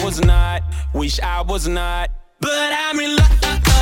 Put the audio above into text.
was not, wish I was not. But I'm in love.